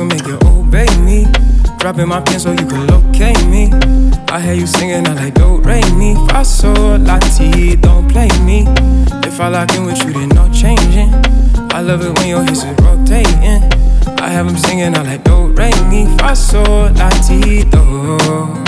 will make you obey me. Dropping my pen so you can locate me. I hear you singing, I like do, re, mi, fa, sol, la, ti. Don't play me. If I lock in with you, then no changing. I love it when your hips is rotating. I have them singing, I like do, re, mi, fa, sol, la, ti, do.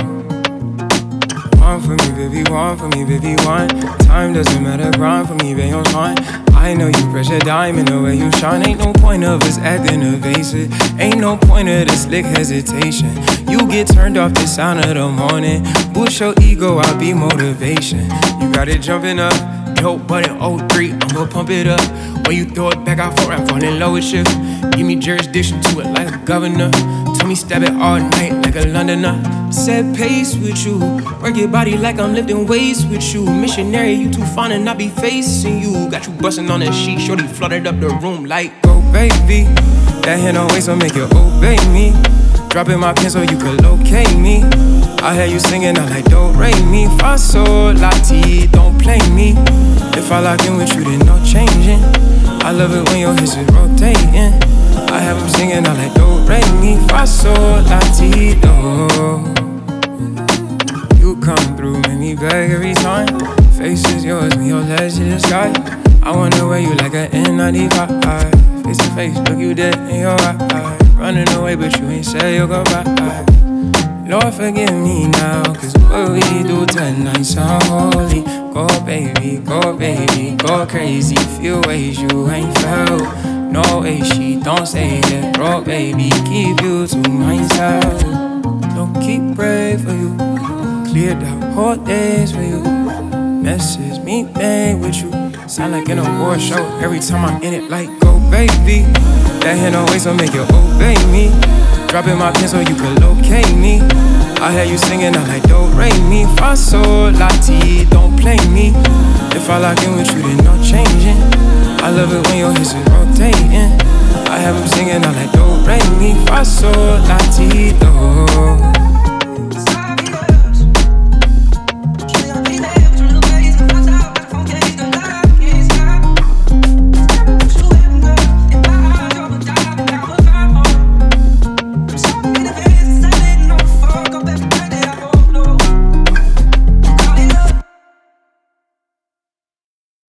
One for me, baby, one for me, baby, one. Time doesn't matter, grind for me, baby, on mine. I know you pressure diamond the way you shine. Ain't no point of us acting evasive. Ain't no point of this slick hesitation. You get turned off the sound of the morning. Boost your ego, I'll be motivation. You got it jumping up, dope button 03, I'ma pump it up. When you throw it back, I fall, I'm falling in love with you. Give me jurisdiction to it like a governor. Tell me stab it all night like a Londoner. Set pace with you, work your body like I'm lifting weights with you. Missionary, you too fine and I be facing you. Got you busting on that sheet, shorty flooded up the room like, go baby. That hand on waist will make you obey me. Dropping my pen so you can locate me. I hear you singing, I like do, re, mi, fa, sol, la, ti. Don't play me. If I lock in with you, then no changing. I love it when your hips is rotating. I have them singing, I like do, re, mi, fa, sol, la, ti, do. You come through, make me beg every time. Face is yours, when your legs in the sky. I wanna wear you like an N95. Face to face, look you dead in your eye. Running away, but you ain't say your goodbye. Lord, forgive me now, cause what we do tonight sound holy. Go baby, go crazy. Feel ways you ain't felt. No way, she don't say that. Bro, baby, keep you to myself. Don't keep praying for you. Cleared out whole days for you. Message me made with you. Sound like an award show every time I'm in it. Like, go baby. That hand on waist will make you obey me. Dropping my pen so you can locate me. I hear you singing, I like do, re, mi, fa, sol, la, ti. Don't play me. If I lock in with you, then no changing. I love it when your hips is rotating. I have them singing, I like do, re, mi, fa, sol, la, ti, do.